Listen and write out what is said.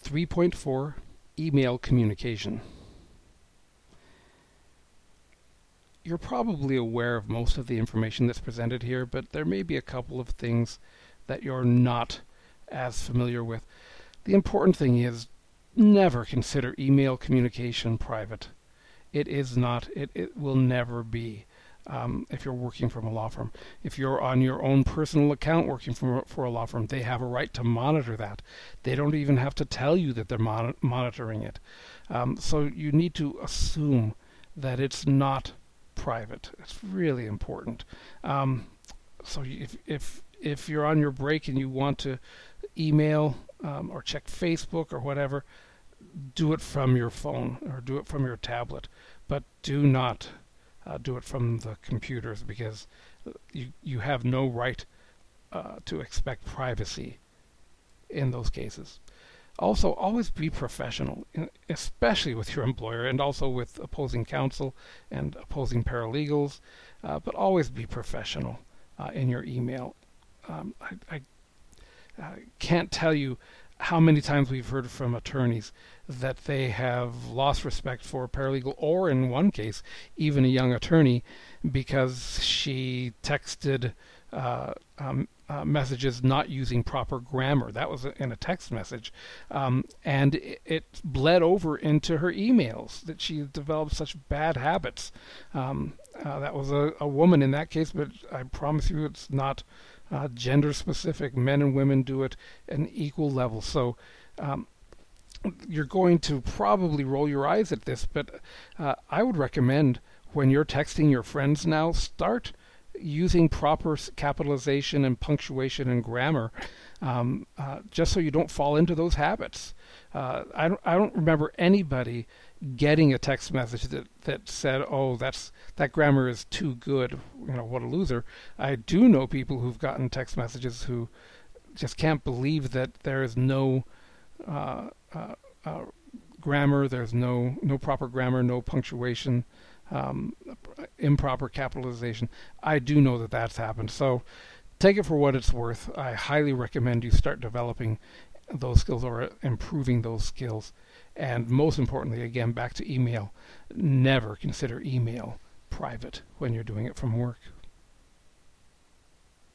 3.4 Email Communication. You're probably aware of most of the information that's presented here, but there may be a couple of things that you're not as familiar with. The important thing is never consider email communication private. It is not. It will never be. If you're working from a law firm. If you're on your own personal account working for a law firm, they have a right to monitor that. They don't even have to tell you that they're monitoring it. So you need to assume that it's not private. It's really important. So if you're on your break and you want to email or check Facebook or whatever, do it from your phone or do it from your tablet. But do not do it from the computers, because you have no right to expect privacy in those cases. Also, always be professional, especially with your employer and also with opposing counsel and opposing paralegals, but always be professional in your email. I can't tell you how many times we've heard from attorneys that they have lost respect for a paralegal, or in one case, even a young attorney, because she texted messages not using proper grammar. That was in a text message. And it bled over into her emails, that she developed such bad habits. That was a woman in that case, but I promise you it's not gender specific. Men and women do it at an equal level. So you're going to probably roll your eyes at this, but I would recommend, when you're texting your friends now, start using proper capitalization and punctuation and grammar, just so you don't fall into those habits. I don't remember anybody getting a text message that said, "Oh, that grammar is too good. What a loser." I do know people who've gotten text messages who just can't believe that there is no grammar. There's no proper grammar, no punctuation, improper capitalization. I do know that that's happened. So take it for what it's worth. I highly recommend you start developing those skills or improving those skills. And most importantly, again, back to email, never consider email private when you're doing it from work.